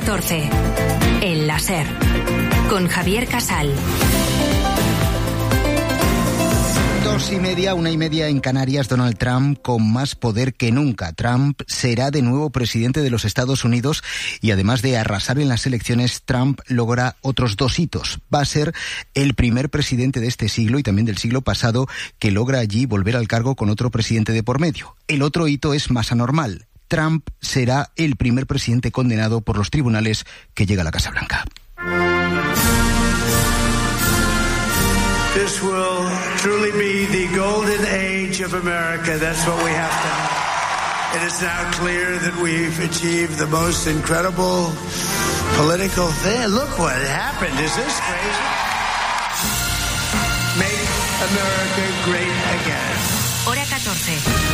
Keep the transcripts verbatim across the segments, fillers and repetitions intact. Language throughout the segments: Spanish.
catorce. El láser. Con Javier Casal. Dos y media, una y media en Canarias. Donald Trump con más poder que nunca. Trump será de nuevo presidente de los Estados Unidos y además de arrasar en las elecciones, Trump logra otros dos hitos. Va a ser el primer presidente de este siglo y también del siglo pasado que logra allí volver al cargo con otro presidente de por medio. El otro hito es más anormal. Trump será el primer presidente condenado por los tribunales que llega a la Casa Blanca. This will truly be the golden age of America. That's what we have to. It is now clear that we've achieved the most incredible political thing. Look what happened. Is this crazy? Make America great again. Hora catorce.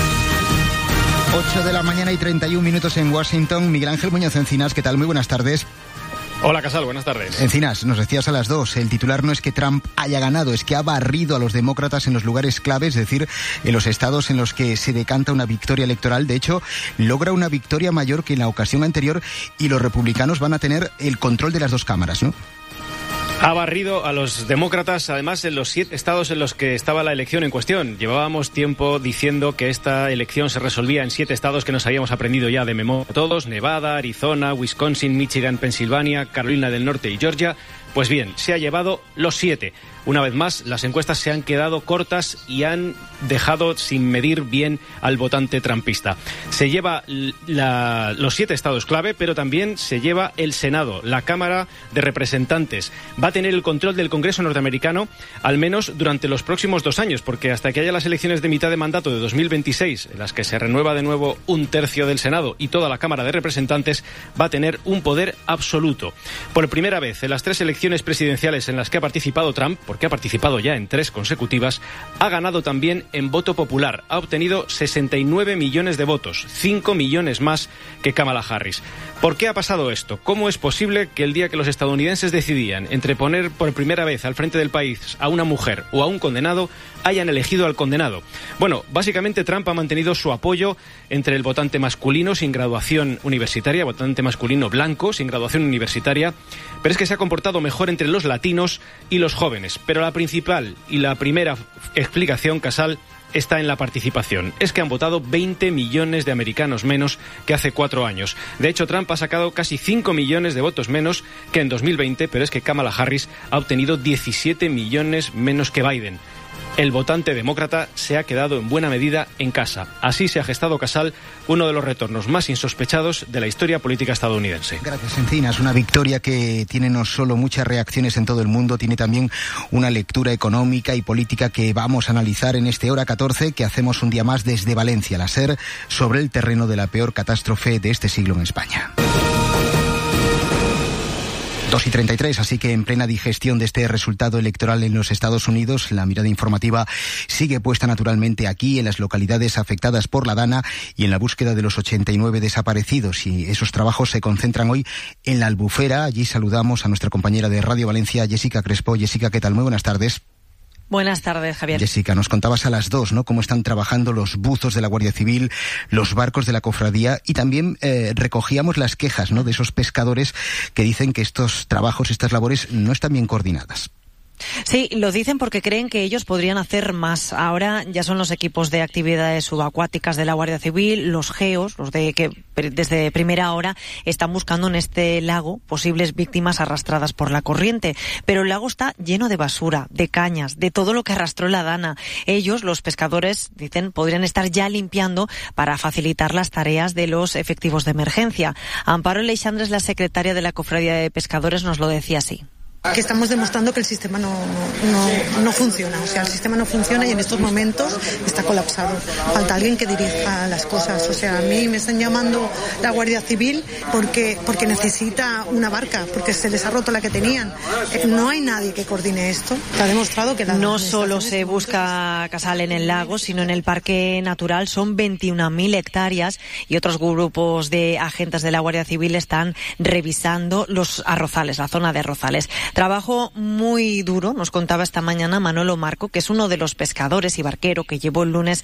ocho de la mañana y treinta y un minutos en Washington. Miguel Ángel Muñoz Encinas, ¿qué tal? Muy buenas tardes. Hola, Casal, buenas tardes. Encinas, nos decías a las dos, el titular no es que Trump haya ganado, es que ha barrido a los demócratas en los lugares claves, es decir, en los estados en los que se decanta una victoria electoral. De hecho, logra una victoria mayor que en la ocasión anterior y los republicanos van a tener el control de las dos cámaras, ¿no? Ha barrido a los demócratas, además, en los siete estados en los que estaba la elección en cuestión. Llevábamos tiempo diciendo que esta elección se resolvía en siete estados que nos habíamos aprendido ya de memoria todos: Nevada, Arizona, Wisconsin, Michigan, Pensilvania, Carolina del Norte y Georgia. Pues bien, se ha llevado los siete. Una vez más, las encuestas se han quedado cortas y han dejado sin medir bien al votante trumpista. Se lleva la, los siete estados clave, pero también se lleva el Senado, la Cámara de Representantes. Va a tener el control del Congreso norteamericano, al menos durante los próximos dos años, porque hasta que haya las elecciones de mitad de mandato de dos mil veintiséis, en las que se renueva de nuevo un tercio del Senado y toda la Cámara de Representantes, va a tener un poder absoluto. Por primera vez en las tres elecciones presidenciales en las que ha participado Trump, porque ha participado ya en tres consecutivas, ha ganado también en voto popular. Ha obtenido sesenta y nueve millones de votos, cinco millones más que Kamala Harris. ¿Por qué ha pasado esto? ¿Cómo es posible que el día que los estadounidenses decidían entre poner por primera vez al frente del país a una mujer o a un condenado, hayan elegido al condenado? Bueno, básicamente Trump ha mantenido su apoyo entre el votante masculino sin graduación universitaria, votante masculino blanco sin graduación universitaria, pero es que se ha comportado mejor entre los latinos y los jóvenes. Pero la principal y la primera explicación, Casal, está en la participación. Es que han votado veinte millones de americanos menos que hace cuatro años. De hecho, Trump ha sacado casi cinco millones de votos menos que en dos mil veinte, pero es que Kamala Harris ha obtenido diecisiete millones menos que Biden. El votante demócrata se ha quedado en buena medida en casa. Así se ha gestado, Casal, uno de los retornos más insospechados de la historia política estadounidense. Gracias, Encinas. Una victoria que tiene no solo muchas reacciones en todo el mundo, tiene también una lectura económica y política que vamos a analizar en este Hora catorce, que hacemos un día más desde Valencia, la SER, sobre el terreno de la peor catástrofe de este siglo en España. dos y treinta y tres, así que en plena digestión de este resultado electoral en los Estados Unidos, la mirada informativa sigue puesta naturalmente aquí, en las localidades afectadas por la Dana y en la búsqueda de los ochenta y nueve desaparecidos. Y esos trabajos se concentran hoy en la Albufera. Allí saludamos a nuestra compañera de Radio Valencia, Jessica Crespo. Jessica, ¿qué tal? Muy buenas tardes. Buenas tardes, Javier. Jessica, nos contabas a las dos, ¿no?, cómo están trabajando los buzos de la Guardia Civil, los barcos de la cofradía, y también eh, recogíamos las quejas, ¿no?, de esos pescadores que dicen que estos trabajos, estas labores no están bien coordinadas. Sí, lo dicen porque creen que ellos podrían hacer más. Ahora ya son los equipos de actividades subacuáticas de la Guardia Civil, los geos, los de que desde primera hora están buscando en este lago posibles víctimas arrastradas por la corriente. Pero el lago está lleno de basura, de cañas, de todo lo que arrastró la Dana. Ellos, los pescadores, dicen, podrían estar ya limpiando para facilitar las tareas de los efectivos de emergencia. Amparo Leixandres, la secretaria de la Cofradía de Pescadores, nos lo decía así. Que estamos demostrando que el sistema no, no, no funciona, o sea, el sistema no funciona y en estos momentos está colapsado. Falta alguien que dirija las cosas, o sea, a mí me están llamando la Guardia Civil porque, porque necesita una barca, porque se les ha roto la que tenían. No hay nadie que coordine esto. Está demostrado que... No solo se busca Casal en el lago, sino en el Parque Natural. Son veintiuna mil hectáreas y otros grupos de agentes de la Guardia Civil están revisando los arrozales, la zona de arrozales. Trabajo muy duro, nos contaba esta mañana Manolo Marco, que es uno de los pescadores y barquero que llevó el lunes